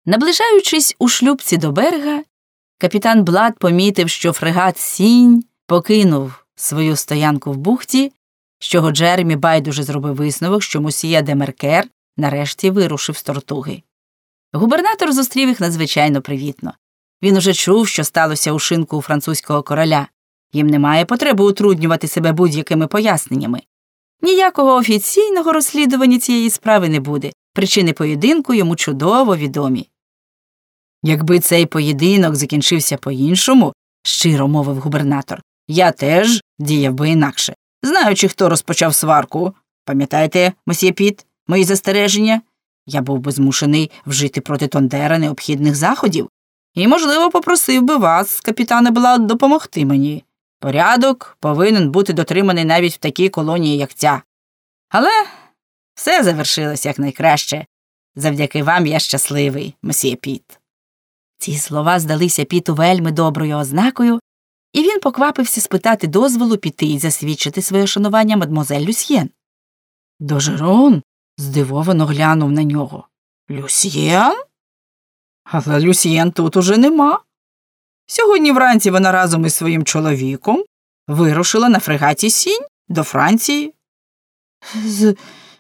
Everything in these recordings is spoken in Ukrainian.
Наближаючись у шлюпці до берега, капітан Блад помітив, що фрегат «Сінь» покинув свою стоянку в бухті, з чого Джеремі байдуже зробив висновок, що мосьє де Меркер нарешті вирушив з Тортуги. Губернатор зустрів їх надзвичайно привітно. Він уже чув, що сталося у шинку у французького короля. Їм немає потреби утруднювати себе будь-якими поясненнями. Ніякого офіційного розслідування цієї справи не буде. Причини поєдинку йому чудово відомі. «Якби цей поєдинок закінчився по-іншому, – щиро мовив губернатор, – я теж діяв би інакше. Знаючи, хто розпочав сварку, пам'ятаєте, мосьє Піт, мої застереження, я був би змушений вжити проти Тондера необхідних заходів і, можливо, попросив би вас, капітане Блад, допомогти мені. Порядок повинен бути дотриманий навіть в такій колонії, як ця. Але все завершилось якнайкраще. Завдяки вам я щасливий, мосьє Піт». Ці слова здалися Піту вельми доброю ознакою, і він поквапився спитати дозволу піти і засвідчити своє шанування мадмозель Люсьєн. Дожерон здивовано глянув на нього. «Люсьєн? Але Люсьєн тут уже нема. Сьогодні вранці вона разом із своїм чоловіком вирушила на фрегаті «Сінь» до Франції». «З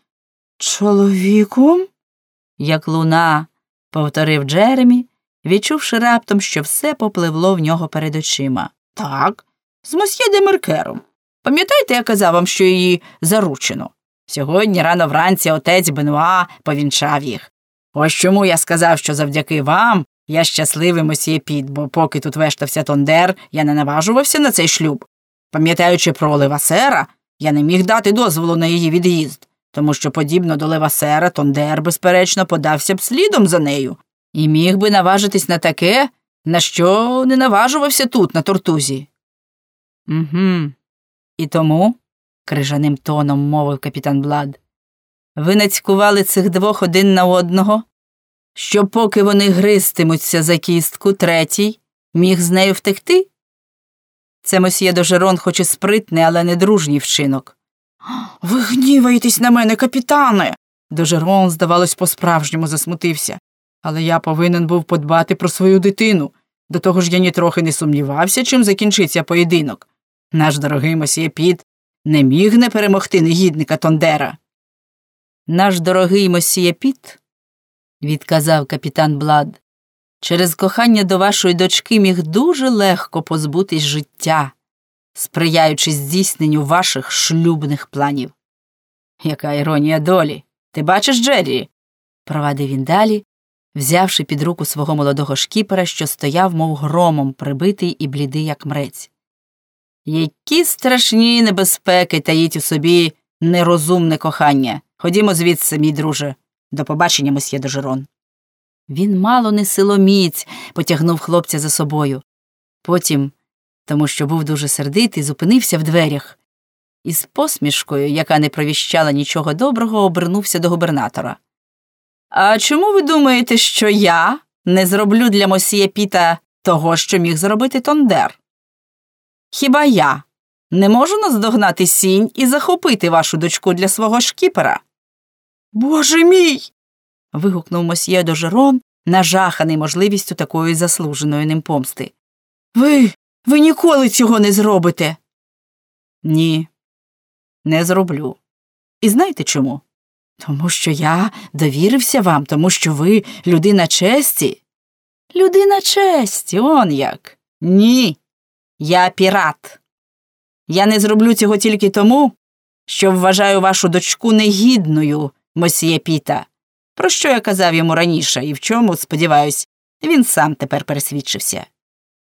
чоловіком?» як луна, повторив Джеремі, відчувши раптом, що все попливло в нього перед очима. «Так, з мосьє де Меркером. Пам'ятаєте, я казав вам, що її заручено? Сьогодні рано вранці отець Бенуа повінчав їх. Ось чому я сказав, що завдяки вам я щасливий, мосьє Піт, бо поки тут вештався Тондер, я не наважувався на цей шлюб. Пам'ятаючи про Левасера, я не міг дати дозволу на її від'їзд, тому що, подібно до Левасера, Тондер, безперечно, подався б слідом за нею і міг би наважитись на таке, на що не наважувався тут, на Тортузі». «Угу. І тому, – крижаним тоном мовив капітан Блад, – ви нацькували цих двох один на одного, що поки вони гристимуться за кістку, третій міг з нею втекти? Це мосьє Дожерон хоч і спритний, але не дружній вчинок». «Ви гніваєтесь на мене, капітане!» Дожерон, здавалось, по-справжньому засмутився. «Але я повинен був подбати про свою дитину. До того ж я нітрохи не сумнівався, чим закінчиться поєдинок. Наш дорогий мосьє Піт не міг не перемогти негідника Тондера». «Наш дорогий мосьє Піт, – відказав капітан Блад, – через кохання до вашої дочки міг дуже легко позбутись життя, сприяючи здійсненню ваших шлюбних планів». «Яка іронія долі! Ти бачиш, Джеррі?» – провадив він далі, взявши під руку свого молодого шкіпера, що стояв, мов громом, прибитий і блідий, як мрець. «Які страшні небезпеки таїть у собі нерозумне кохання. Ходімо звідси, мій друже. До побачення, мосьє Дожерон». Він мало не силоміць потягнув хлопця за собою. Потім, тому що був дуже сердитий, зупинився в дверях і з посмішкою, яка не провіщала нічого доброго, обернувся до губернатора. «А чому ви думаєте, що я не зроблю для мосьє Піта того, що міг зробити Тондер? Хіба я не можу наздогнати «Сінь» і захопити вашу дочку для свого шкіпера?» «Боже мій!» – вигукнув мосьє Дожерон, нажаханий можливістю такої заслуженої ним помсти. Ви ніколи цього не зробите!» «Ні, не зроблю. І знаєте чому? Тому що я довірився вам, тому що ви людина честі». «Людина честі, он як? Ні, я пірат. Я не зроблю цього тільки тому, що вважаю вашу дочку негідною мосьє Піта, про що я казав йому раніше і в чому, сподіваюсь, він сам тепер пересвідчився.